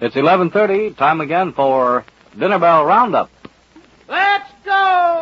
It's 11:30, time again for Dinner Bell Roundup. Let's go!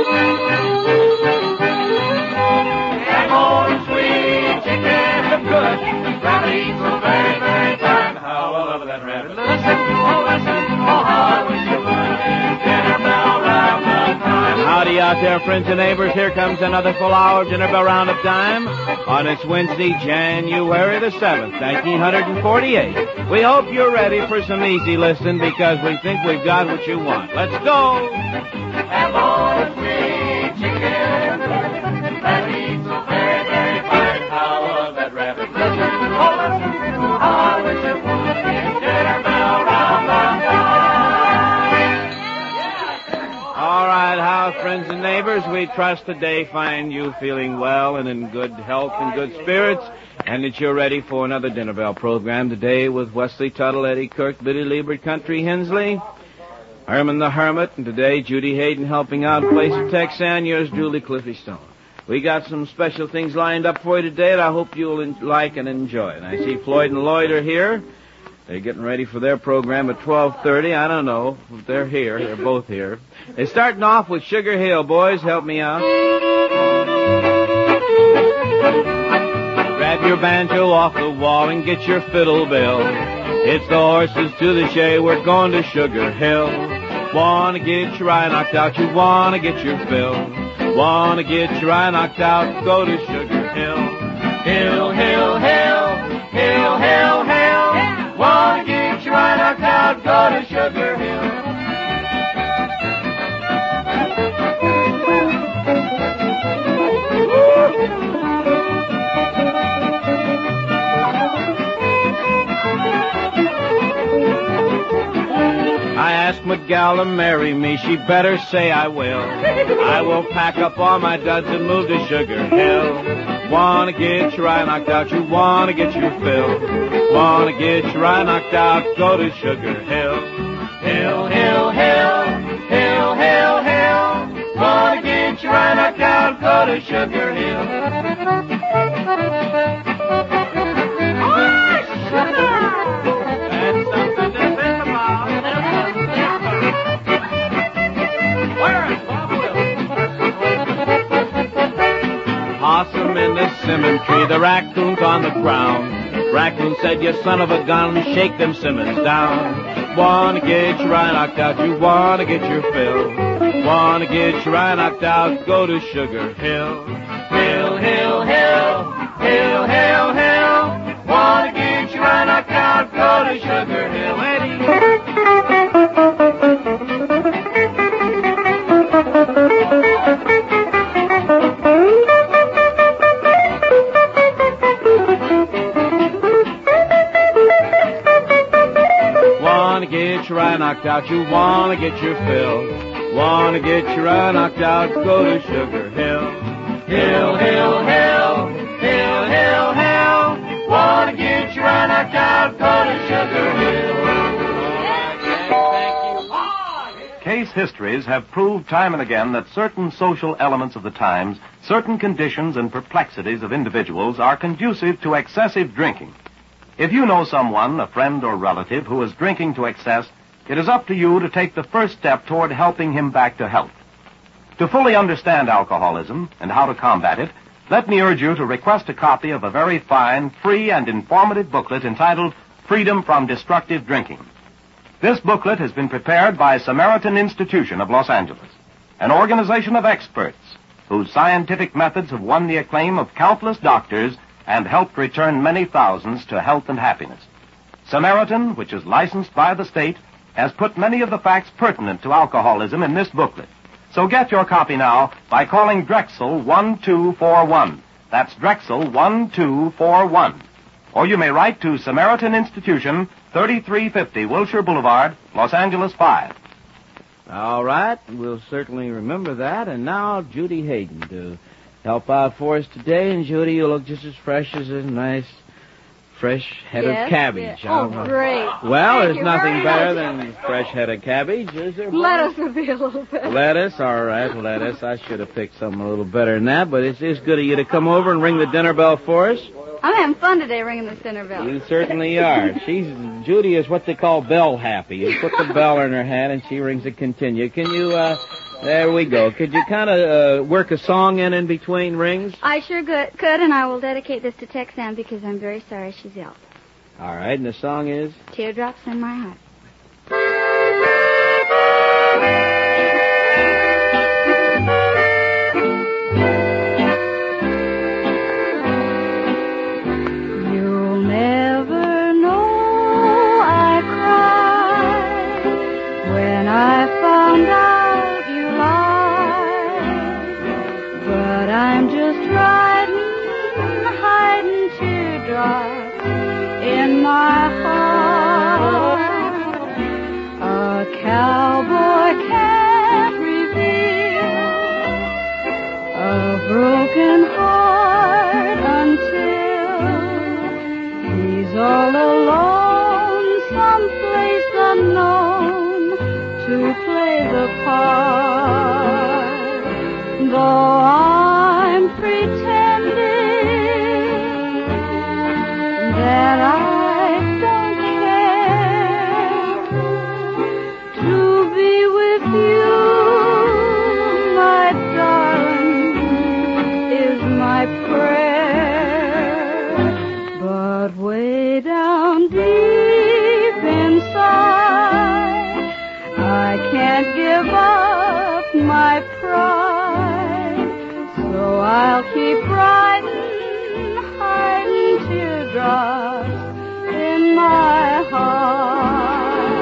Ham on sweet chicken, good. Rabbit eats so very, very fine. How I love that rabbit. Listen, oh, how I wish you would. Dinner Bell Roundup time. Howdy out there, friends and neighbors. Here comes another full hour of Dinner Bell Roundup time on this Wednesday, January the 7th, 1948. We hope you're ready for some easy listening because we think we've got what you want. Let's go! Ham on sweet chicken, rabbit eats so very, very fine. How I love that rabbit. Listen, oh, how I wish it would. Dinner Bell Roundup time. All right, how, friends and neighbors, we trust today find you feeling well and in good health and good spirits, and that you're ready for another Dinner Bell program today with Wesley Tuttle, Eddie Kirk, Billy Liebert, Country Hensley, Herman the Hermit, and today Judy Hayden helping out in place of Texan, yours Julie Cliffy Stone. We got some special things lined up for you today that I hope you'll like and enjoy. And I see Floyd and Lloyd are here. They're getting ready for their program at 12:30. I don't know if they're here. They're both here. They're starting off with Sugar Hill. Boys, help me out. Grab your banjo off the wall and get your fiddle bill. It's the horses to the shay. We're going to Sugar Hill. Wanna get your eye knocked out. You wanna get your fill. Wanna get your eye knocked out. Go to Sugar Hill. Hill, hill, hill. Hill, hill, hill. Wanna get your eye knocked out. Go to Sugar Hill. I asked my gal to marry me, she better say I will. I will pack up all my duds and move to Sugar Hill. Wanna get your eye knocked out, you wanna get your fill. Wanna get your eye knocked out, go to Sugar Hill. Hill, hill, hill, hill, hill, hill. Wanna get your eye knocked out, go to Sugar Hill. That's something to think about. Possum in the cemetery, the raccoon's on the ground. Raccoon said, you son of a gun, shake them Simmons down. Wanna get your eye knocked out, you wanna get your fill. Wanna get your eye knocked out, go to Sugar Hill. Hill, hill, hill, hill, hill, hill. Wanna get your eye knocked out, go to Sugar Hill. Eddie. Wanna get your eye knocked out, you wanna get your fill. Wanna get your eye knocked out, go to Sugar Hill. Hill, hill, hill, hill, hill, hill. Wanna get your eye knocked out, go to Sugar Hill. Case histories have proved time and again that certain social elements of the times, certain conditions and perplexities of individuals are conducive to excessive drinking. If you know someone, a friend or relative, who is drinking to excess, it is up to you to take the first step toward helping him back to health. To fully understand alcoholism and how to combat it, let me urge you to request a copy of a very fine, free, and informative booklet entitled Freedom from Destructive Drinking. This booklet has been prepared by Samaritan Institution of Los Angeles, an organization of experts whose scientific methods have won the acclaim of countless doctors and helped return many thousands to health and happiness. Samaritan, which is licensed by the state, has put many of the facts pertinent to alcoholism in this booklet. So get your copy now by calling Drexel 1241. That's Drexel 1241. Or you may write to Samaritan Institution, 3350 Wilshire Boulevard, Los Angeles 5. All right, we'll certainly remember that. And now Judy Hayden to help out for us today. And Judy, you look just as fresh as a nice, fresh head of cabbage. Yes. Oh, great. Well, Thank there's you nothing very better much. than fresh head of cabbage, is there? Lettuce would be a little bit. Lettuce, all right, lettuce. I should have picked something a little better than that, but it's good of you to come over and ring the dinner bell for us. I'm having fun today ringing the dinner bell. You certainly are. Judy is what they call bell happy. You put the bell in her hand and she rings a continue. Can you, there we go. Could you kind of work a song in between rings? I sure could, and I will dedicate this to Texan because I'm very sorry she's ill. All right, and the song is? Teardrops in My Heart. You'll never know I cried when I found out you lied, but I'm just hiding teardrops in my heart. A cowboy can't reveal a broken heart until he's all alone, someplace unknown to play the part. Though I'm pretending that I don't care to be with you, my darling, is my prayer. But way down deep inside, I can't give up my pride, so I'll keep hiding teardrops in my heart.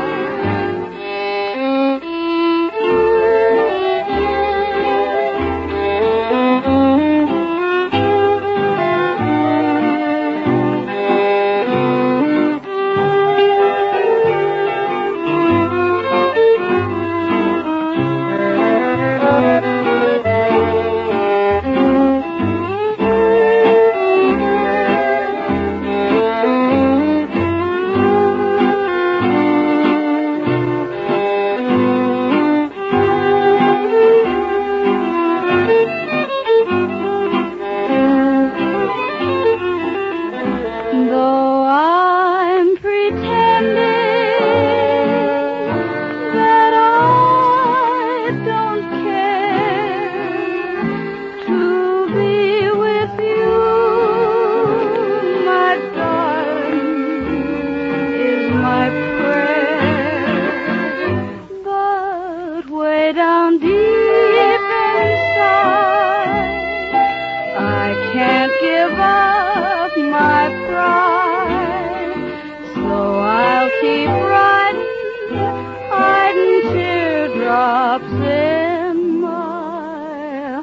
Though I'm pretending that I don't care to be with you, my darling, is my prayer. But way down deep inside, I can't give up my pride, so I'll keep hiding teardrops in my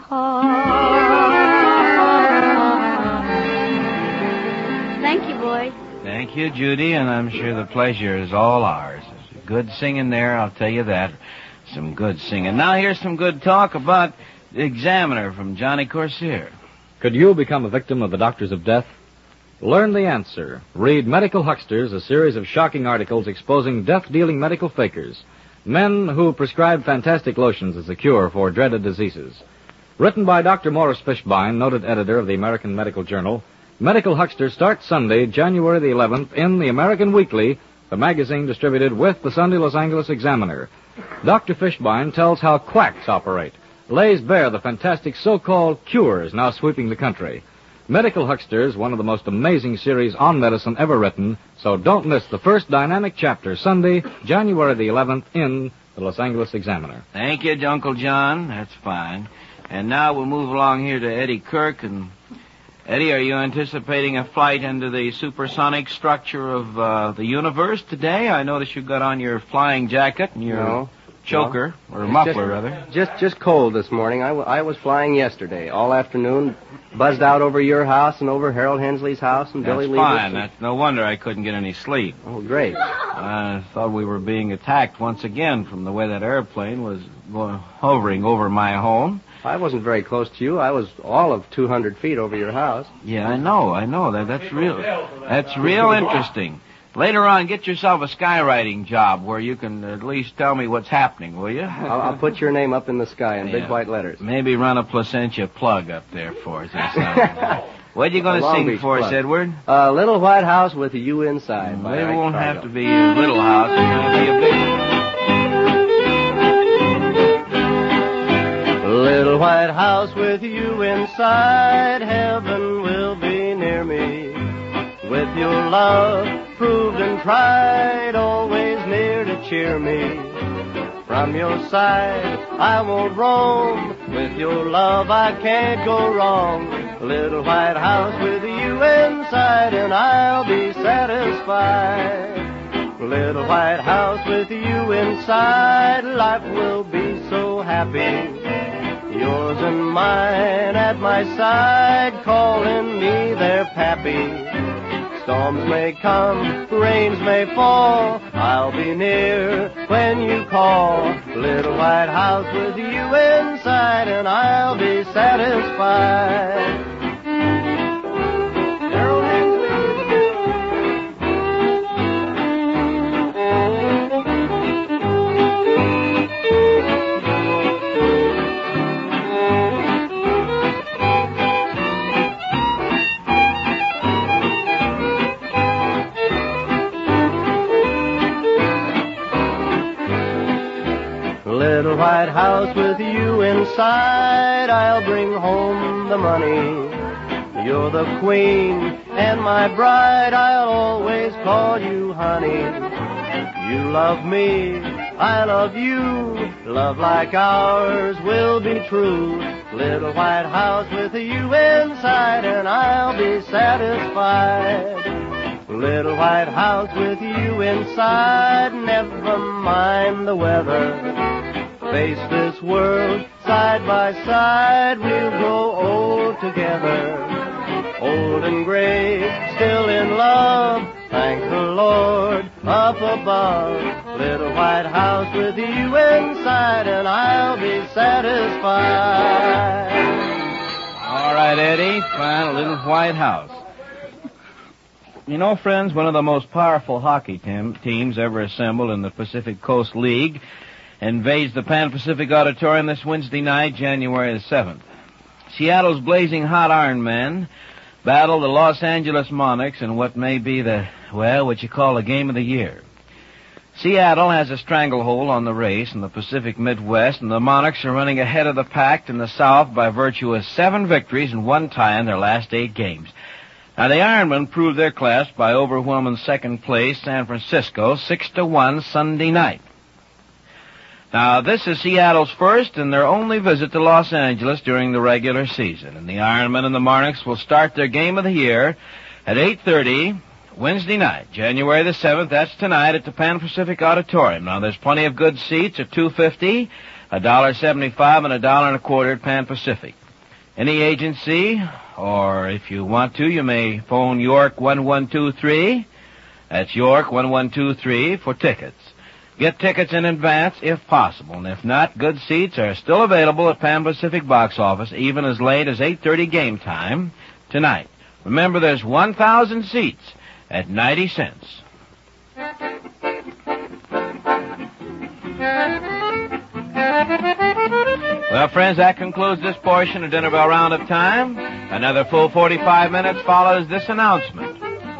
heart. Thank you, boys. Thank you, Judy, and I'm sure the pleasure is all ours. There's good singing there, I'll tell you that. Some good singing. Now here's some good talk about the Examiner from Johnny Corsair. Could you become a victim of the doctors of death? Learn the answer. Read Medical Hucksters, a series of shocking articles exposing death-dealing medical fakers, men who prescribe fantastic lotions as a cure for dreaded diseases. Written by Dr. Morris Fishbein, noted editor of the American Medical Journal, Medical Hucksters starts Sunday, January the 11th, in the American Weekly, the magazine distributed with the Sunday Los Angeles Examiner. Dr. Fishbein tells how quacks operate, lays bare the fantastic so-called cures now sweeping the country. Medical Hucksters, one of the most amazing series on medicine ever written, so don't miss the first dynamic chapter, Sunday, January the 11th, in the Los Angeles Examiner. Thank you, Uncle John. That's fine. And now we'll move along here to Eddie Kirk. And Eddie, are you anticipating a flight into the supersonic structure of the universe today? I notice you got on your flying jacket and your choker, or muffler, rather. Just cold this morning. I was flying yesterday, all afternoon, buzzed out over your house and over Harold Hensley's house and Billy Lever's. That's fine. That's no wonder I couldn't get any sleep. Oh, great. I thought we were being attacked once again from the way that airplane was hovering over my home. I wasn't very close to you. I was all of 200 feet over your house. Yeah, I know. That's real. That's real interesting. Later on, get yourself a skywriting job where you can at least tell me what's happening, will you? I'll put your name up in the sky in big white letters. Maybe run a Placentia plug up there for us or something. What are you going to Long sing Beach for us, Club. Edward? Little White House with You Inside. by It Ike won't Fargo. have to be a little house. It's going to be a big one. Little white house with you inside, heaven will be near me. With your love proved and tried, always near to cheer me. From your side I won't roam, with your love I can't go wrong. Little white house with you inside and I'll be satisfied. Little white house with you inside, life will be so happy. Yours and mine at my side, calling me their pappy. Storms may come, rains may fall, I'll be near when you call. Little white house with you inside and I'll be satisfied. Harold Little white house with you inside, I'll bring home the money. You're the queen and my bride, I'll always call you honey. You love me, I love you, love like ours will be true. Little white house with you inside and I'll be satisfied. Little white house with you inside, never mind the weather. Face this world side by side, we'll grow old together. Old and gray, still in love, thank the Lord up above. Little white house with you inside and I'll be satisfied. All right, Eddie, find a little white house. You know, friends, one of the most powerful hockey teams ever assembled in the Pacific Coast League invades the Pan Pacific Auditorium this Wednesday night, January the 7th. Seattle's blazing hot Iron Men battle the Los Angeles Monarchs in what may be what you call the game of the year. Seattle has a stranglehold on the race in the Pacific Midwest, and the Monarchs are running ahead of the pack in the South by virtue of 7 victories and 1 tie in their last 8 games. Now, the Ironmen proved their class by overwhelming second place San Francisco 6-1 Sunday night. Now, this is Seattle's first and their only visit to Los Angeles during the regular season, and the Ironmen and the Monarchs will start their game of the year at 8:30 Wednesday night, January the 7th. That's tonight at the Pan Pacific Auditorium. Now, there's plenty of good seats at $2.50, $1.75, and $1.25 at Pan Pacific. Any agency, or if you want to, you may phone York 1123. That's York 1123 for tickets. Get tickets in advance if possible, and if not, good seats are still available at Pan Pacific box office even as late as 8:30 game time tonight. Remember, there's 1,000 seats at 90 cents. Well, friends, that concludes this portion of Dinner Bell Roundup Time. Another full 45 minutes follows this announcement.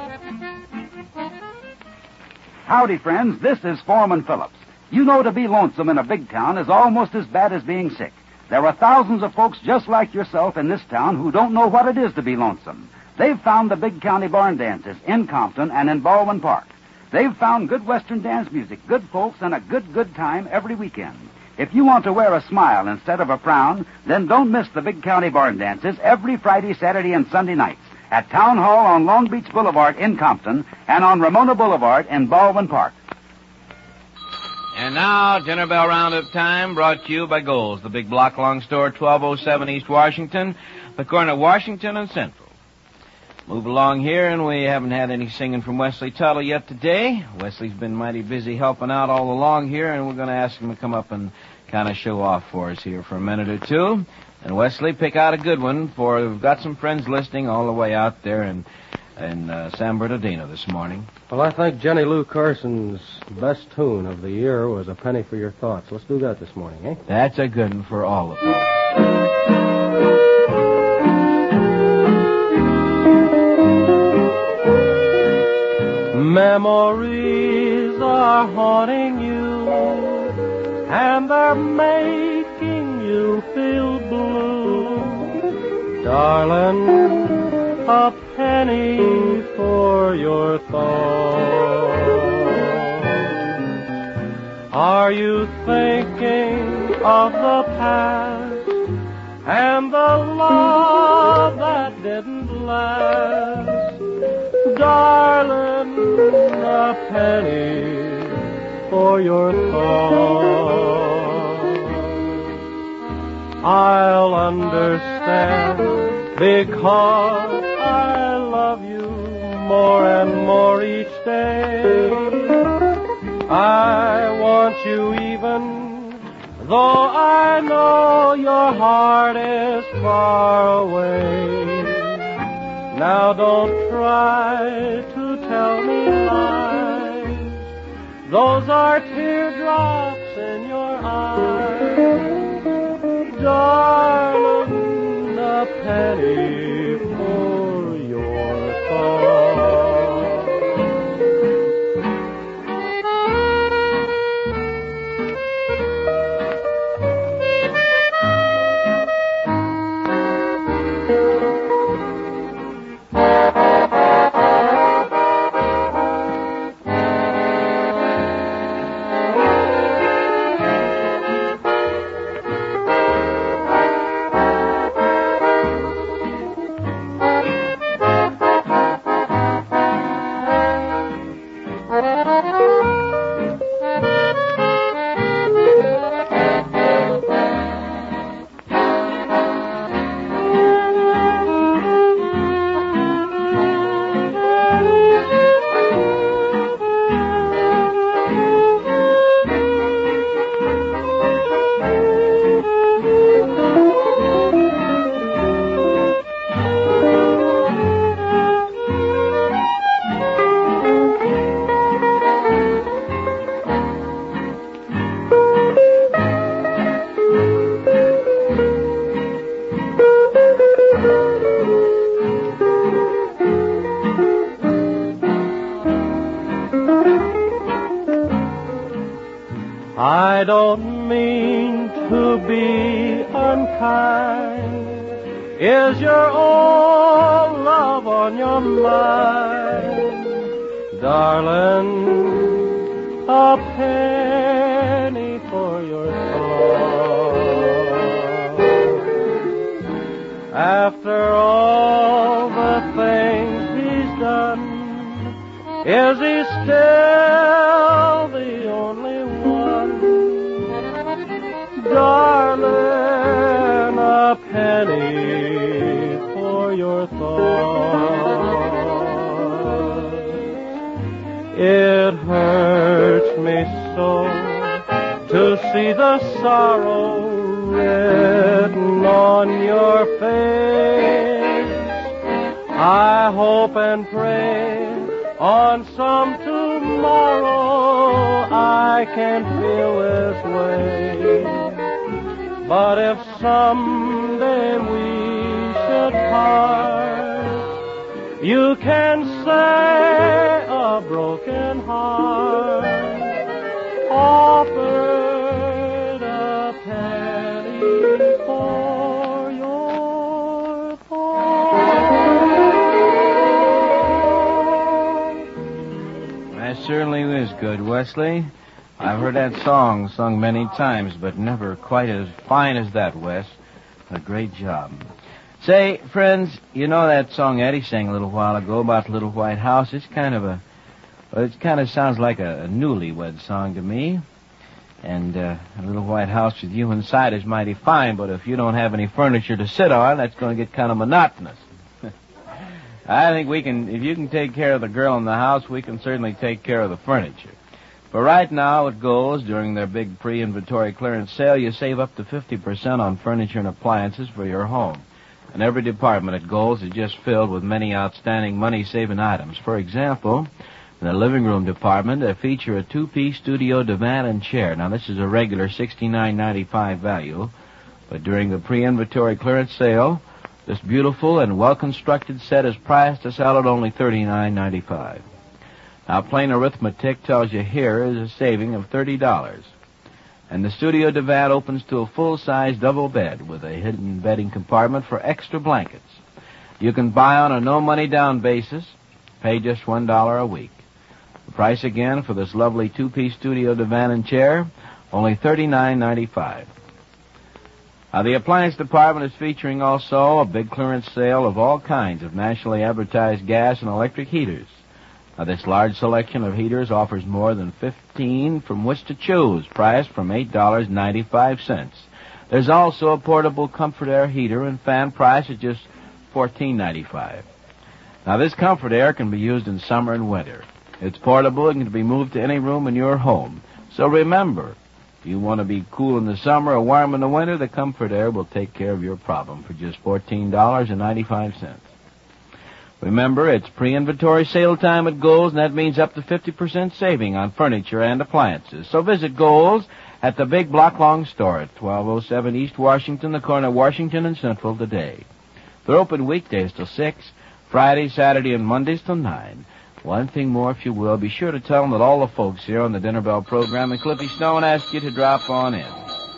Howdy, friends. This is Foreman Phillips. You know, to be lonesome in a big town is almost as bad as being sick. There are thousands of folks just like yourself in this town who don't know what it is to be lonesome. They've found the big county barn dances in Compton and in Baldwin Park. They've found good Western dance music, good folks, and a good time every weekend. If you want to wear a smile instead of a frown, then don't miss the big county barn dances every Friday, Saturday, and Sunday nights at Town Hall on Long Beach Boulevard in Compton and on Ramona Boulevard in Baldwin Park. And now, Dinner Bell Roundup Time, brought to you by Gold's, the big block-long store, 1207 East Washington, the corner of Washington and Central. Move along here, and we haven't had any singing from Wesley Tuttle yet today. Wesley's been mighty busy helping out all along here, and we're going to ask him to come up and kind of show off for us here for a minute or two. And Wesley, pick out a good one, for we've got some friends listening all the way out there in San Bernardino this morning. Well, I think Jenny Lou Carson's best tune of the year was A Penny for Your Thoughts. Let's do that this morning, eh? That's a good one for all of us. Memories are haunting you, and they're making you feel blue. Darling, a penny for your thoughts. Are you thinking of the past and the love that didn't last? Darling, a penny for your thoughts. I'll understand because I love you more and more each day. I want you even though I know your heart is far away. Now don't try to tell me lies. Those are teardrops in your eyes. Darling, a penny for your thoughts. I don't mean to be unkind. Is your old love on your mind? Darling, a penny for your thoughts. After all the things he's done, is he still the only one? Darling, a penny for your thoughts. It hurts me so to see the sorrow written on your face. I hope and pray on some tomorrow I can feel this way. But if someday we should part, you can say a broken heart offered a penny for your thoughts. That certainly is good, Wesley. I've heard that song sung many times, but never quite as fine as that, Wes. A great job. Say, friends, you know that song Eddie sang a little while ago about the Little White House? It kind of sounds like a newlywed song to me. And a little white house with you inside is mighty fine, but if you don't have any furniture to sit on, that's going to get kind of monotonous. I think if you can take care of the girl in the house, we can certainly take care of the furniture. For right now, it goes, during their big pre-inventory clearance sale, you save up to 50% on furniture and appliances for your home. And every department at Gold's is just filled with many outstanding money-saving items. For example, in the living room department, they feature a two-piece studio divan and chair. Now, this is a regular $69.95 value, but during the pre-inventory clearance sale, this beautiful and well-constructed set is priced to sell at only $39.95. Now, plain arithmetic tells you here is a saving of $30. And the studio divan opens to a full-size double bed with a hidden bedding compartment for extra blankets. You can buy on a no-money-down basis, pay just $1 a week. The price again for this lovely two-piece studio divan and chair, only $39.95. Now, the appliance department is featuring also a big clearance sale of all kinds of nationally advertised gas and electric heaters. Now, this large selection of heaters offers more than 15 from which to choose, priced from $8.95. There's also a portable Comfort Air heater and fan priced at just $14.95. Now, this Comfort Air can be used in summer and winter. It's portable and can be moved to any room in your home. So remember, if you want to be cool in the summer or warm in the winter, the Comfort Air will take care of your problem for just $14.95. Remember, it's pre-inventory sale time at Gold's, and that means up to 50% saving on furniture and appliances. So visit Gold's at the big block-long store at 1207 East Washington, the corner of Washington and Central today. They're open weekdays till 6, Friday, Saturday, and Mondays till 9. One thing more, if you will, be sure to tell them that all the folks here on the Dinner Bell program and Cliffy Stone ask you to drop on in.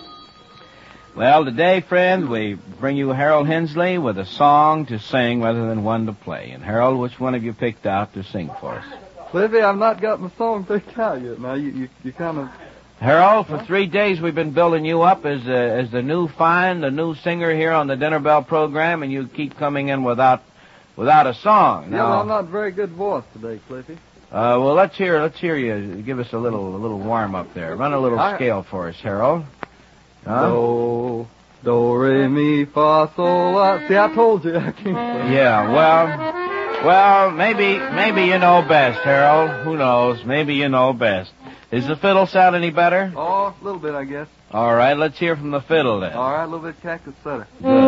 Well, today, friends, we bring you Harold Hensley with a song to sing rather than one to play. And, Harold, which one have you picked out to sing for us? Cliffy, I've not got my song picked out yet. Now, you kind of... Harold, for 3 days we've been building you up as the new singer here on the Dinner Bell program, and you keep coming in without a song. Yeah, well, I'm not a very good voice today, Cliffy. Well, let's hear you give us a little warm up there. Run a little scale for us, Harold. Huh? Do, re, mi, fa, sol, la. See, I told you I can't sing. Yeah, well, maybe you know best, Harold. Who knows? Maybe you know best. Does the fiddle sound any better? Oh, a little bit, I guess. All right, let's hear from the fiddle then. All right, a little bit Cactus Sutter.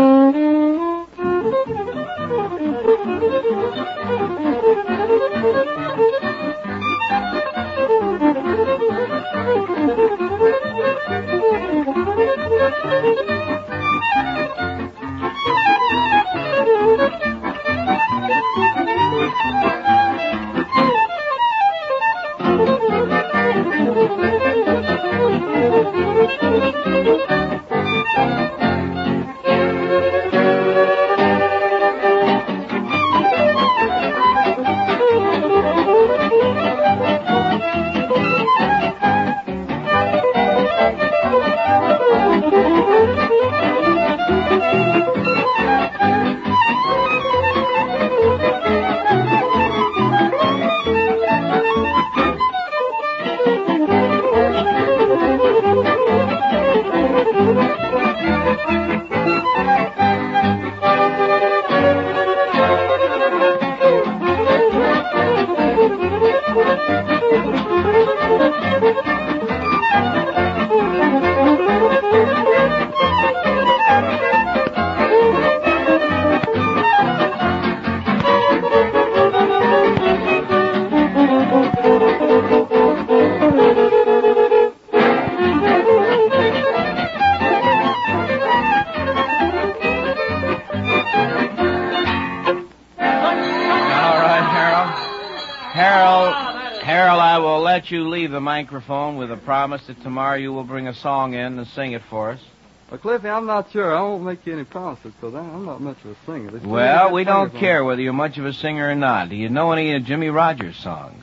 Harold, I will let you leave the microphone with a promise that tomorrow you will bring a song in and sing it for us. Well, Cliffy, I'm not sure. I won't make you any promises because I'm not much of a singer. Well, we don't care whether you're much of a singer or not. Do you know any of Jimmy Rogers songs?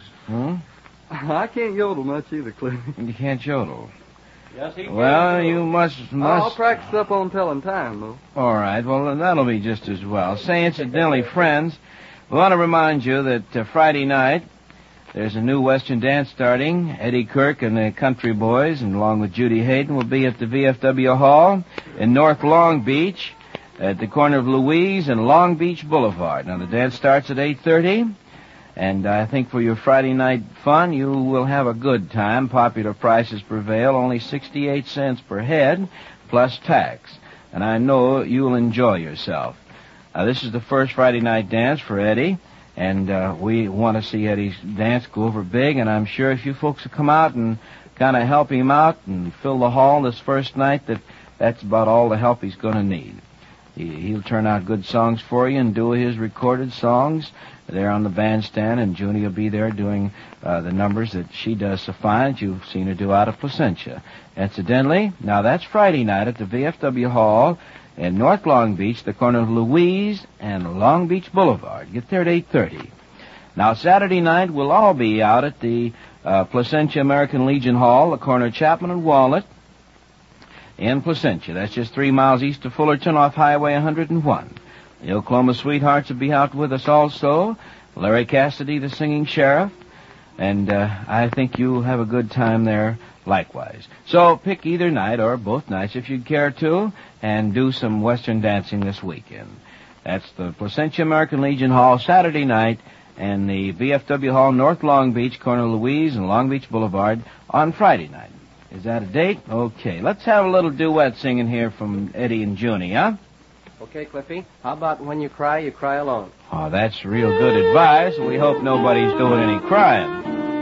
I can't yodel much either, Cliffy. You can't yodel. Yes, he can. Well, you must... I'll practice up on telling time, though. All right. Well, that'll be just as well. Say, incidentally, friends, we want to remind you that Friday night, there's a new Western dance starting. Eddie Kirk and the Country Boys, and along with Judy Hayden, will be at the VFW Hall in North Long Beach at the corner of Louise and Long Beach Boulevard. Now, the dance starts at 8:30, and I think for your Friday night fun, you will have a good time. Popular prices prevail, only 68 cents per head, plus tax. And I know you'll enjoy yourself. This is the first Friday night dance for Eddie. And we want to see Eddie's dance go over big, and I'm sure if you folks will come out and kind of help him out and fill the hall this first night, that's about all the help he's going to need. He'll turn out good songs for you and do his recorded songs there on the bandstand, and Junie will be there doing the numbers that she does so fine that you've seen her do out of Placentia. Incidentally, now that's Friday night at the VFW Hall in North Long Beach, the corner of Louise and Long Beach Boulevard. Get there at 8:30. Now, Saturday night, we'll all be out at the Placentia American Legion Hall, the corner of Chapman and Walnut in Placentia. That's just 3 miles east of Fullerton off Highway 101. The Oklahoma Sweethearts will be out with us also. Larry Cassidy, the singing sheriff. And I think you'll have a good time there likewise. So pick either night or both nights if you'd care to, and do some Western dancing this weekend. That's the Placentia American Legion Hall Saturday night, and the VFW Hall North Long Beach, corner of Louise and Long Beach Boulevard on Friday night. Is that a date? Okay. Let's have a little duet singing here from Eddie and Junie, huh? Okay, Cliffy. How about when you cry alone? Oh, that's real good advice. We hope nobody's doing any crying.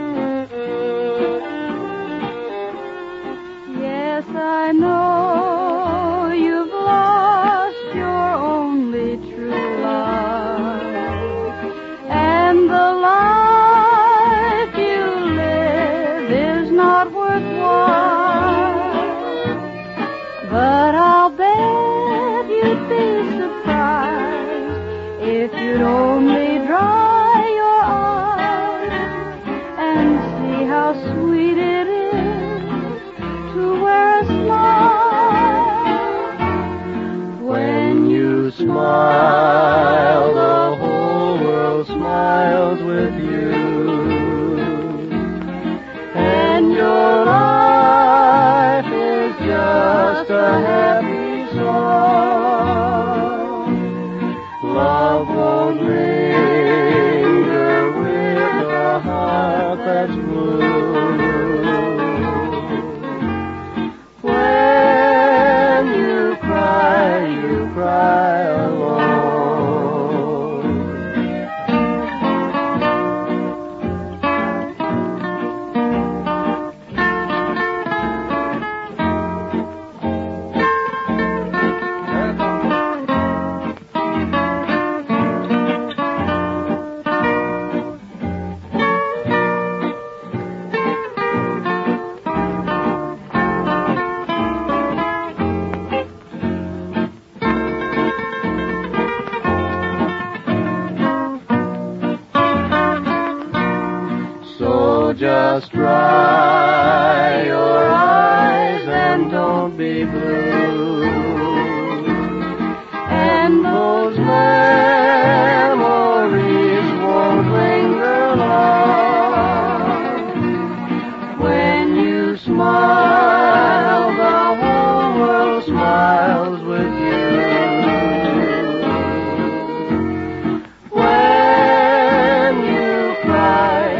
Yes, I know you've lost your only true love, and the life you live is not worthwhile. But I'll bet you'd be surprised if you'd only dry your eyes and see how sweet it is to wear a smile. When you smile, the whole world smiles with you, and your life is just a happy song. Love won't linger with a heart that's blue. When you cry alone. So just dry your eyes and don't be blue, and those memories won't linger long. When you smile, the whole world smiles with you. When you cry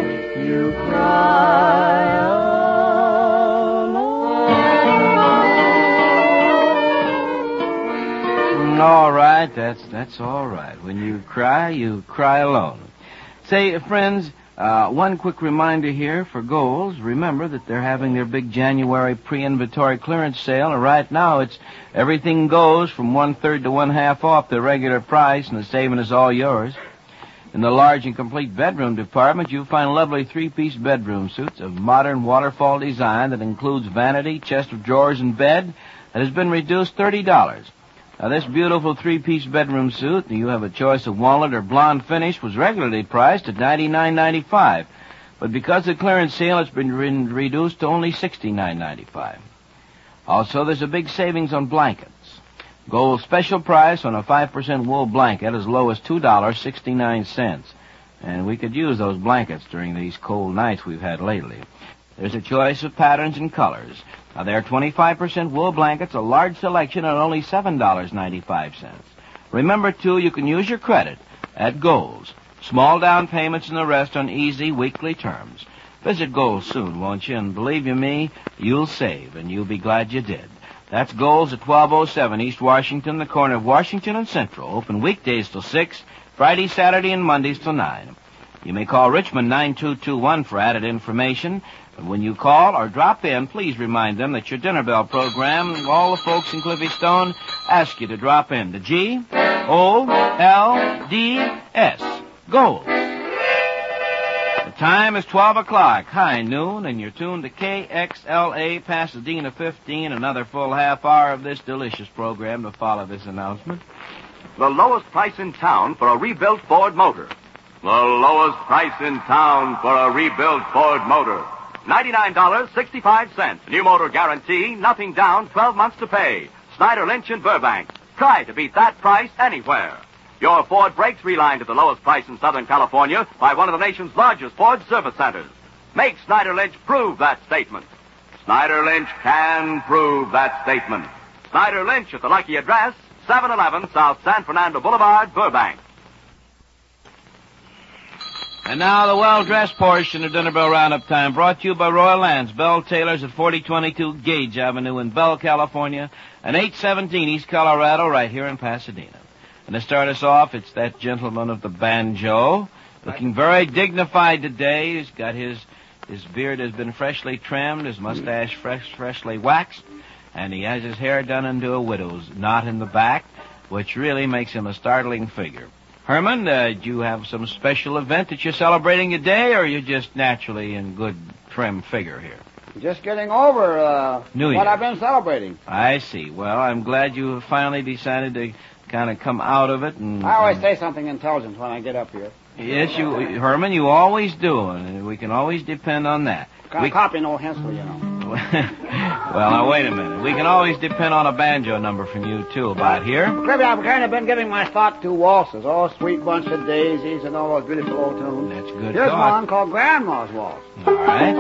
alone. All right, that's all right. When you cry alone. Say, friends, one quick reminder here for Goals. Remember that they're having their big January pre-inventory clearance sale, and right now it's everything goes from 1/3 to 1/2 off the regular price, and the saving is all yours. In the large and complete bedroom department, you'll find lovely 3-piece bedroom suits of modern waterfall design that includes vanity, chest of drawers, and bed that has been reduced $30. Now, this beautiful 3-piece bedroom suit, you have a choice of walnut or blonde finish, was regularly priced at $99.95. But because of clearance sale, it's been reduced to only $69.95. Also, there's a big savings on blankets. Gold special price on a 5% wool blanket as low as $2.69. And we could use those blankets during these cold nights we've had lately. There's a choice of patterns and colors. Now, there are 25% wool blankets, a large selection at only $7.95. Remember, too, you can use your credit at Gold's. Small down payments and the rest on easy weekly terms. Visit Gold's soon, won't you? And believe you me, you'll save, and you'll be glad you did. That's Gold's at 1207 East Washington, the corner of Washington and Central. Open weekdays till 6, Friday, Saturday, and Mondays till 9. You may call Richmond 9221 for added information. But when you call or drop in, please remind them that your dinner bell program, all the folks in Cliffy Stone, ask you to drop in to G-O-L-D-S. Gold. The time is 12 o'clock, high noon, and you're tuned to KXLA Pasadena 15, another full half hour of this delicious program to follow this announcement. The lowest price in town for a rebuilt Ford motor. The lowest price in town for a rebuilt Ford motor. $99.65. New motor guarantee, nothing down, 12 months to pay. Snyder Lynch in Burbank. Try to beat that price anywhere. Your Ford brakes relined at the lowest price in Southern California by one of the nation's largest Ford service centers. Make Snyder Lynch prove that statement. Snyder Lynch can prove that statement. Snyder Lynch at the lucky address, 711 South San Fernando Boulevard, Burbank. And now the well-dressed portion of Dinner Bell Roundup Time, brought to you by Royal Lands, Bell Tailors at 4022 Gage Avenue in Bell, California, and 817 East Colorado, right here in Pasadena. And to start us off, it's that gentleman of the banjo, looking very dignified today. He's got his beard has been freshly trimmed, his mustache freshly waxed, and he has his hair done into a widow's knot in the back, which really makes him a startling figure. Herman, do you have some special event that you're celebrating today, or are you just naturally in good trim figure here? Just getting over New what Year. I've been celebrating. I see. Well, I'm glad you finally decided to kind of come out of it. And I always say something intelligent when I get up here. Yes, Herman, you always do, and we can always depend on that. Can't copy no Hensel, you know. Well, now, wait a minute. We can always depend on a banjo number from you, too, about here. Cliffy, I've kind of been giving my thought to waltzes, all Sweet Bunch of Daisies and all those beautiful old tunes. That's good Here's thought. one called Grandma's Waltz. All right.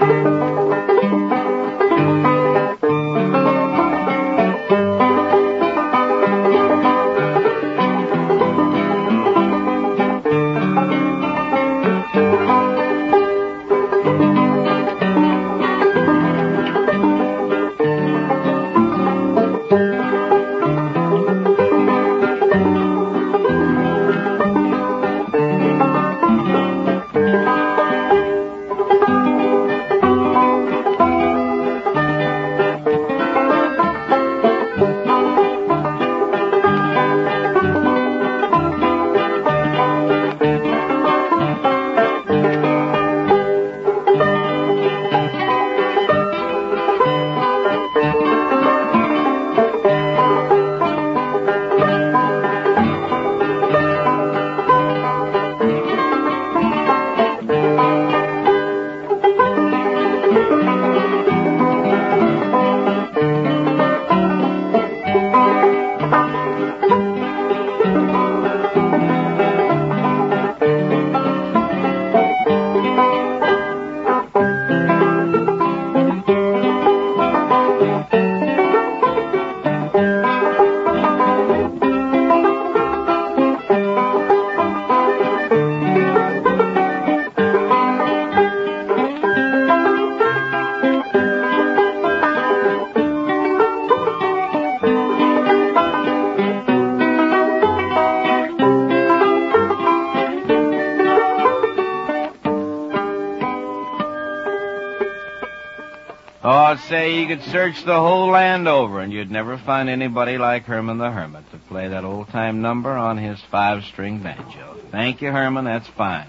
Oh, say, you could search the whole land over, and you'd never find anybody like Herman the Hermit to play that old-time number on his 5-string banjo. Thank you, Herman. That's fine.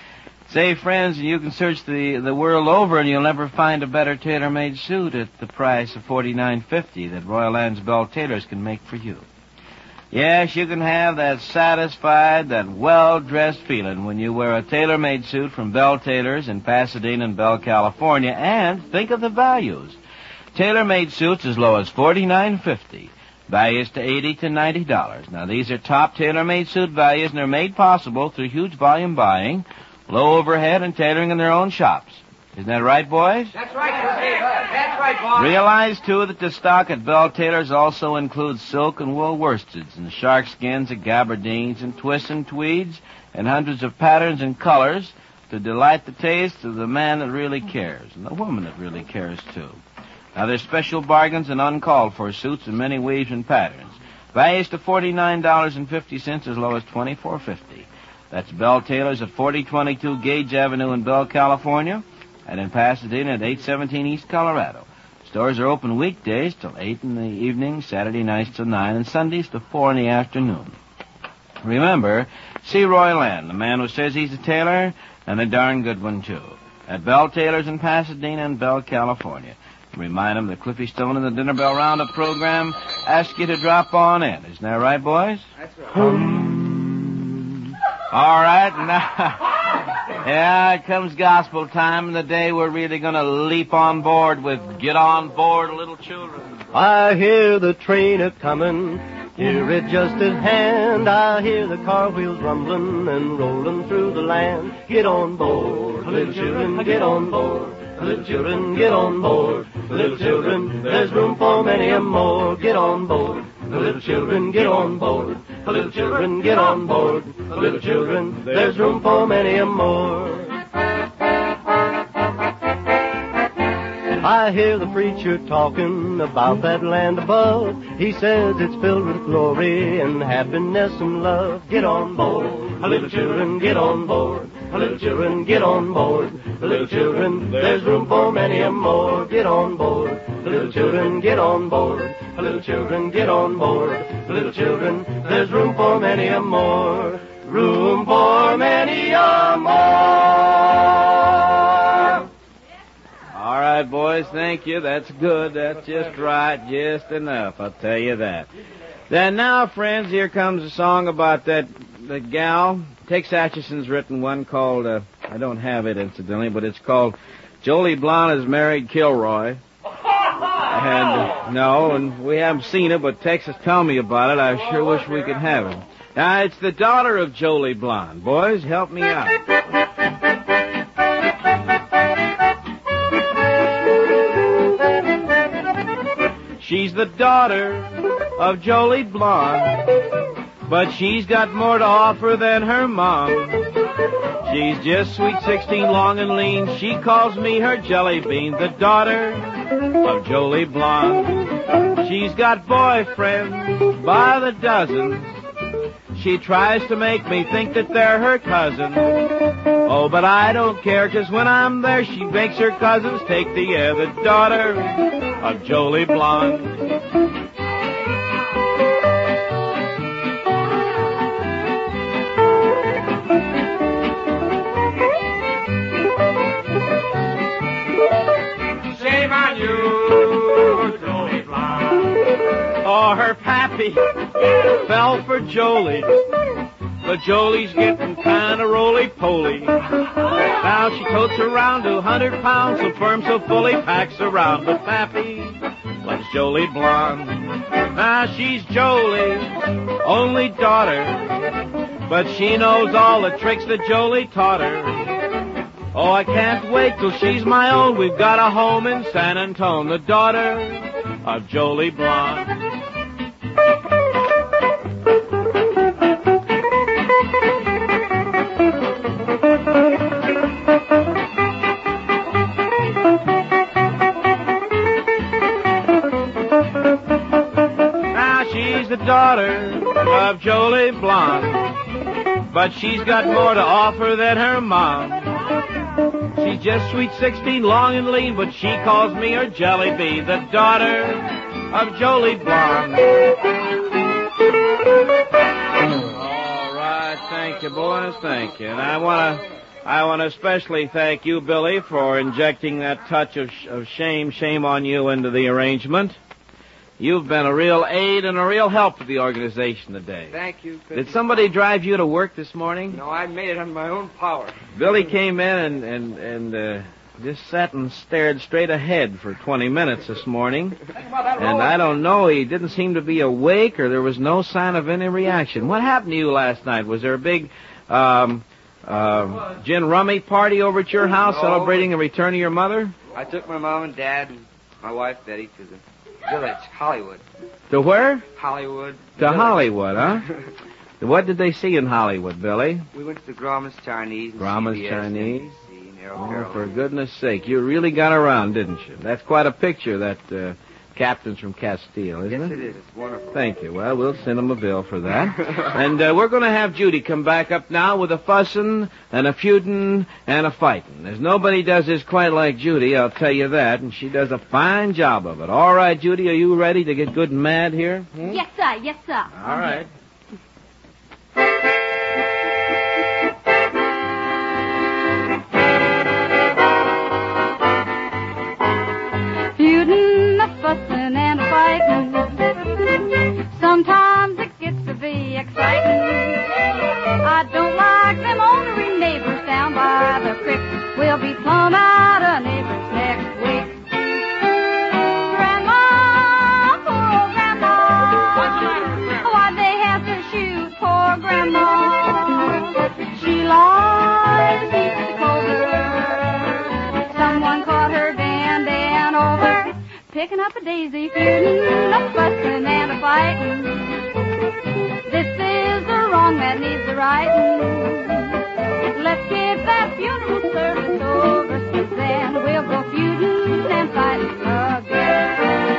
Say, friends, you can search the world over, and you'll never find a better tailor-made suit at the price of $49.50 that Royal Lands Bell Tailors can make for you. Yes, you can have that satisfied, that well-dressed feeling when you wear a tailor-made suit from Bell Tailors in Pasadena and Bell, California. And think of the values. Tailor-made suits as low as $49.50. Values to $80 to $90. Now, these are top tailor-made suit values, and they're made possible through huge volume buying, low overhead, and tailoring in their own shops. Isn't that right, boys? That's right, Cliffy. That's right, boss. Realize, too, that the stock at Bell Tailors also includes silk and wool worsteds and shark skins and gabardines and twists and tweeds and hundreds of patterns and colors to delight the taste of the man that really cares and the woman that really cares, too. Now, there's special bargains and uncalled-for suits in many weaves and patterns. Values to $49.50 as low as $24.50. That's Bell Tailors at 4022 Gage Avenue in Bell, California. and in Pasadena at 817 East Colorado. Stores are open weekdays till 8 in the evening, Saturday nights till 9, and Sundays till 4 in the afternoon. Remember, see Roy Land, the man who says he's a tailor, and a darn good one, too, at Bell Tailors in Pasadena and Bell, California. Remind him that Cliffy Stone in the Dinner Bell Roundup program asked you to drop on in. Isn't that right, boys? That's right. All right, now, yeah, it comes gospel time, and the day we're really going to leap on board with Get On Board, Little Children. I hear the train a-comin', hear it just at hand. I hear the car wheels rumbling and rolling through the land. Get on board, little children, get on board. Little children, get on board. Little children, there's room for many a more. Get on board. Little children, get on board. Little children, get on board. Little children, there's room for many a more. I hear the preacher talking about that land above. He says it's filled with glory and happiness and love. Get on board. Little children, get on board. Little children, get on board. Little children, there's room for many a more. Get on board. Little children, get on board. Little children, get on board. Little children, there's room for many a more. Room for many a more. All right, boys, thank you. That's good. That's just right. Just enough, I'll tell you that. Then now, friends, here comes a song about the gal. Tex Atchison's written one called, I don't have it, incidentally, but it's called Jolie Blonde Has Married Kilroy. And we haven't seen it, but Tex is telling me about it. I sure wish we could have it. Now, it's the daughter of Jolie Blonde. Boys, help me out. She's the daughter of Jolie Blonde, but she's got more to offer than her mom. She's just sweet 16, long and lean. She calls me her jelly bean, the daughter of Jolie Blonde. She's got boyfriends by the dozens. She tries to make me think that they're her cousins. Oh, but I don't care, 'cause when I'm there, she makes her cousins take the air, the daughter of Jolie Blonde. Shame on you, Jolie Blonde. Oh, her pappy fell for Jolie, but Jolie's getting kind of roly-poly. Now she totes around 200 pounds, so firm, so fully packs around. But pappy loves Jolie Blonde. Now she's Jolie's only daughter, but she knows all the tricks that Jolie taught her. Oh, I can't wait till she's my own. We've got a home in San Antone, the daughter of Jolie Blonde. Now she's the daughter of Jolie Blonde, but she's got more to offer than her mom. She's just sweet 16, long and lean, but she calls me her jelly bean, the daughter of Jolie Blonde. All right, thank you, boys, thank you. And I want to especially thank you, Billy, for injecting that touch of shame on you into the arrangement. You've been a real aid and a real help to the organization today. Thank you. Did somebody drive you to work this morning? No, I made it on my own power. Billy came in and just sat and stared straight ahead for 20 minutes this morning. And I don't know, he didn't seem to be awake, or there was no sign of any reaction. What happened to you last night? Was there a big gin rummy party over at your house celebrating the return of your mother? I took my mom and dad and my wife Betty to the village, Hollywood. To where? Hollywood. To Hollywood, huh? What did they see in Hollywood, Billy? We went to the Grauman's Chinese. And Grauman's CBS Chinese? And NBC and Oh, for goodness sake. You really got around, didn't you? That's quite a picture, that Captain's from Castile, isn't Yes, it? it is. It's wonderful. Thank you. Well, we'll send him a bill for that. And we're going to have Judy come back up now with a fussin' and a feudin' and a fightin'. There's nobody does this quite like Judy, I'll tell you that, and she does a fine job of it. All right, Judy, are you ready to get good and mad here? Hmm? Yes, sir. Yes, sir. All right. Feuding, a fussing, and a fighting. Sometimes it gets to be exciting. I don't like them ornery neighbors down by the creek. We'll be plumb out of neighbors next week. Grandma, poor old Grandma. What's the matter with Grandma? Why'd they have to shoot poor Grandma? She lies deep in the clover. Someone caught her bending over, picking up a daisy, feuding, a fussing, and a fighting. This is the wrong that needs the righting. Let's give that funeral service over, then we'll go feuding and fighting again.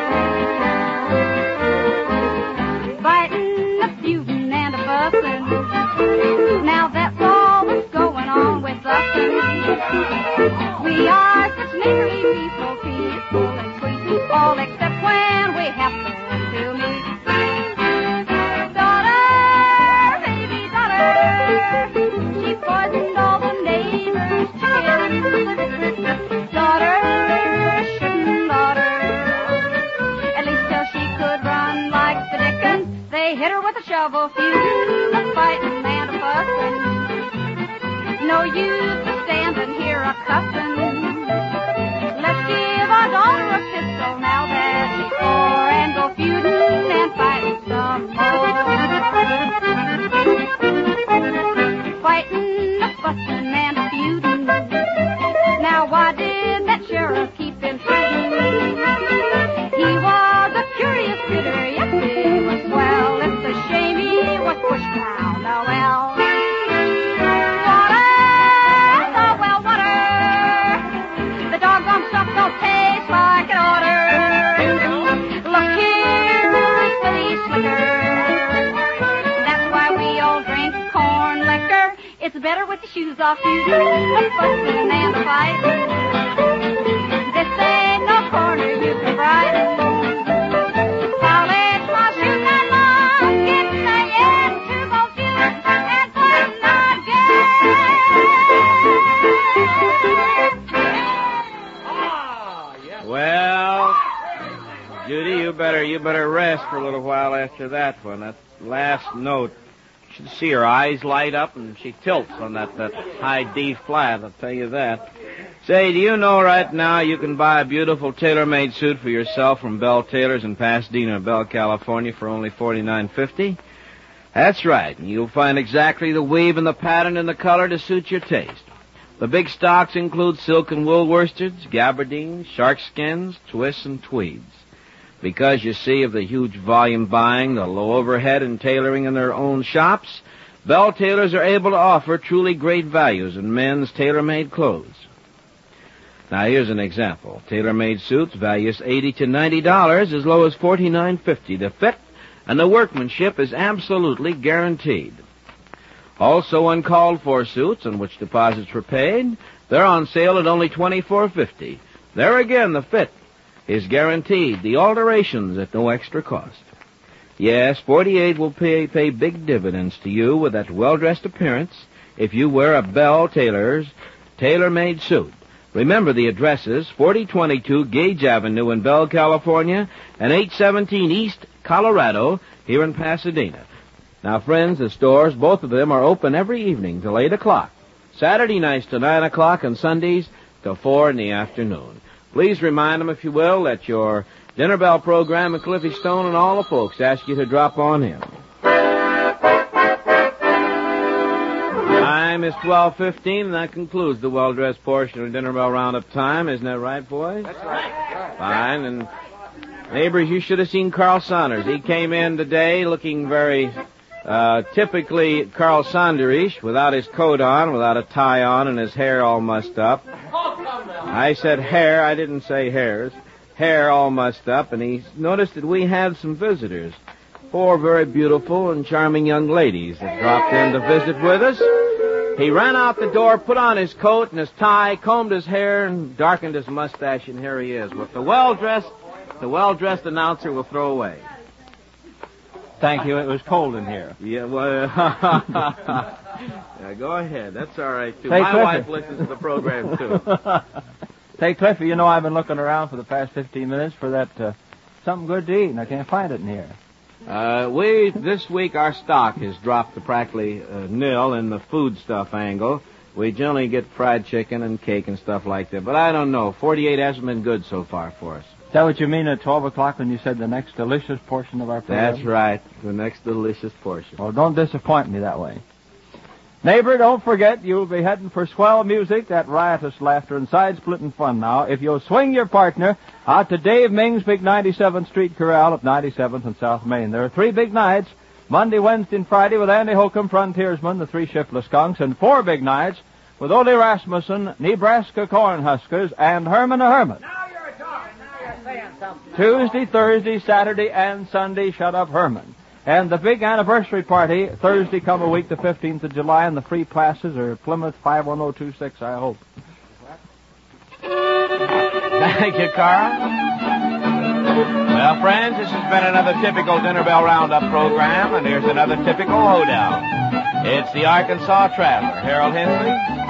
Fighting, a feuding, and a fussing. Now that's all that's going on with us. We are such neighborly people, peaceful and sweet, all except when we happen to meet. Daughter, baby daughter, she poisoned all the neighbors' chickens. Daughter, shouldn't daughter, at least till she could run like the dickens. They hit her with a shovel, feuding, a fighting, and a fussing. No use to standing here a cussing. Let's give our daughter a pistol now that she's sore and go feuding and fighting some more. Fighting, a fussing, and a feuding. Now why did that sheriff keep intruding? He was a curious critter, yes, he was swell. It's a shame he was pushed down the well. Stuff don't taste like an order. Look here, silly slicker. That's why we all drink corn liquor. It's better with the shoes off, you the fussing and the fighting. This ain't no corner you can ride in. Polish my shoes and long, get the end to both you and fight again. Well, Judy, you better rest for a little while after that one. That last note, you should see her eyes light up and she tilts on that high D flat, I'll tell you that. Say, do you know right now you can buy a beautiful tailor-made suit for yourself from Bell Tailors in Pasadena, Bell, California for only $49.50? That's right, and you'll find exactly the weave and the pattern and the color to suit your taste. The big stocks include silk and wool worsteds, gabardines, shark skins, twists, and tweeds. Because, you see, of the huge volume buying, the low overhead, and tailoring in their own shops, Bell Tailors are able to offer truly great values in men's tailor-made clothes. Now, here's an example. Tailor-made suits, values $80 to $90, as low as $49.50 to fit, and the workmanship is absolutely guaranteed. Also, uncalled-for suits on which deposits were paid, they're on sale at only $24.50. There again, the fit is guaranteed. The alterations at no extra cost. Yes, 48 will pay big dividends to you with that well-dressed appearance if you wear a Bell Tailor's tailor-made suit. Remember the addresses, 4022 Gage Avenue in Bell, California, and 817 East Colorado here in Pasadena. Now, friends, the stores, both of them are open every evening till 8 o'clock. Saturday nights till 9 o'clock and Sundays till 4 in the afternoon. Please remind them, if you will, that your dinner bell program at Cliffy Stone and all the folks ask you to drop on in. Time is 12:15, and that concludes the well-dressed portion of Dinner Bell Roundup time. Isn't that right, boys? That's right. Fine, and neighbors, you should have seen Carl Saunders. He came in today looking very typically Carl Saunderish, without his coat on, without a tie on, and his hair all mussed up. I said hair, I didn't say hairs. hair all mussed up, and he noticed that we had some visitors. 4 very beautiful and charming young ladies that dropped in to visit with us. He ran out the door, put on his coat and his tie, combed his hair, and darkened his mustache, and here he is with the well-dressed announcer will throw away. Thank you. It was cold in here. Yeah, well, yeah, go ahead. That's all right, too. Hey, My Clifford. wife listens to the program, too. Say, Cliffy, you know I've been looking around for the past 15 minutes for that something good to eat, and I can't find it in here. This week our stock has dropped to practically nil in the food stuff angle. We generally get fried chicken and cake and stuff like that, but I don't know. 48 hasn't been good so far for us. Is that what you mean at 12 o'clock when you said the next delicious portion of our program? That's right, the next delicious portion. Well, don't disappoint me that way. Neighbor, don't forget you'll be heading for swell music, that riotous laughter and side-splitting fun now, if you'll swing your partner out to Dave Ming's big 97th Street Corral at 97th and South Main. There are 3 big nights, Monday, Wednesday, and Friday with Andy Holcomb, Frontiersman, the 3 Shiftless Skunks, and 4 big nights with Ole Rasmussen, Nebraska Cornhuskers, and Herman the Hermit. Now you're talking. Now you're saying something. Tuesday, Thursday, Saturday, and Sunday, shut up Herman. And the big anniversary party, Thursday come a week, the 15th of July, and the free passes are Plymouth 51026, I hope. Thank you, Carl. Well, friends, this has been another typical Dinner Bell Roundup program, and here's another typical hoedown. It's the Arkansas Traveler, Harold Hensley.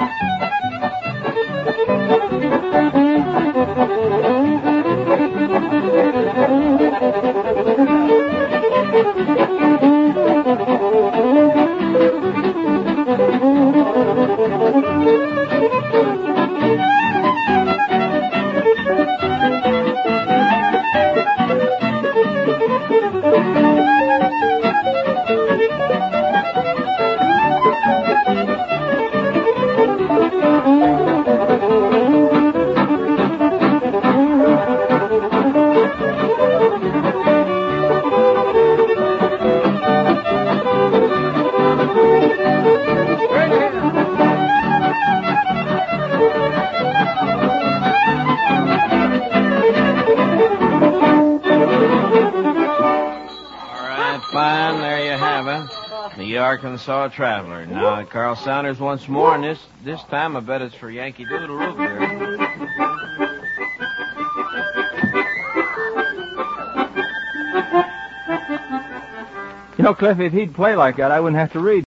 Fine, there you have it. The Arkansas Traveler. Now, Carl Saunders once more, and this time I bet it's for Yankee Doodle Root there. You know, Cliffy, if he'd play like that, I wouldn't have to read.